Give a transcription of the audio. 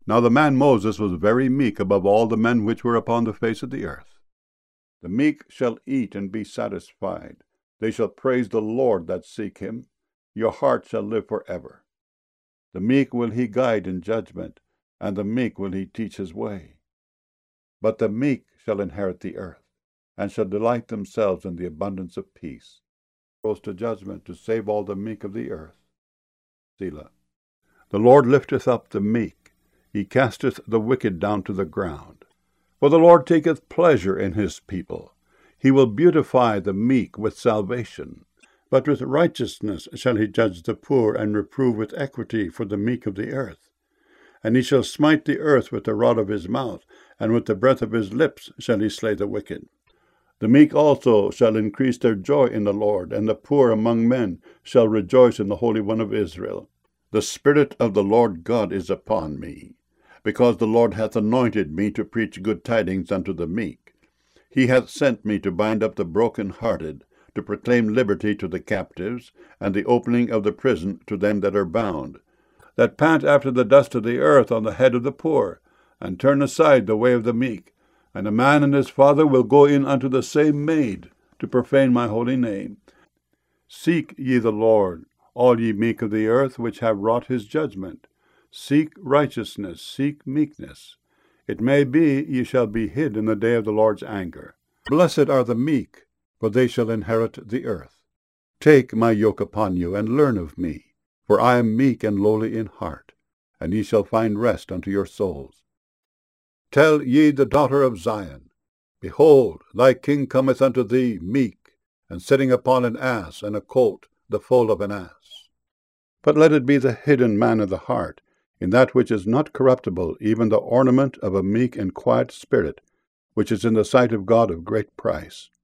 Now the man Moses was very meek above all the men which were upon the face of the earth. The meek shall eat and be satisfied. They shall praise the Lord that seek him. Your heart shall live forever. The meek will he guide in judgment, and the meek will he teach his way. But the meek shall inherit the earth, and shall delight themselves in the abundance of peace. Goes to judgment to save all the meek of the earth. Selah. The Lord lifteth up the meek, he casteth the wicked down to the ground. For the Lord taketh pleasure in his people. He will beautify the meek with salvation. But with righteousness shall he judge the poor, and reprove with equity for the meek of the earth. And he shall smite the earth with the rod of his mouth, and with the breath of his lips shall he slay the wicked. The meek also shall increase their joy in the Lord, and the poor among men shall rejoice in the Holy One of Israel. The Spirit of the Lord God is upon me, because the Lord hath anointed me to preach good tidings unto the meek. He hath sent me to bind up the broken-hearted, to proclaim liberty to the captives, and the opening of the prison to them that are bound, that pant after the dust of the earth on the head of the poor, and turn aside the way of the meek. And a man and his father will go in unto the same maid, to profane my holy name. Seek ye the Lord, all ye meek of the earth, which have wrought his judgment. Seek righteousness, seek meekness. It may be ye shall be hid in the day of the Lord's anger. Blessed are the meek, for they shall inherit the earth. Take my yoke upon you, and learn of me, for I am meek and lowly in heart, and ye shall find rest unto your souls. Tell ye the daughter of Zion, Behold, thy king cometh unto thee meek, and sitting upon an ass, and a colt, the foal of an ass. But let it be the hidden man of the heart, in that which is not corruptible, even the ornament of a meek and quiet spirit, which is in the sight of God of great price.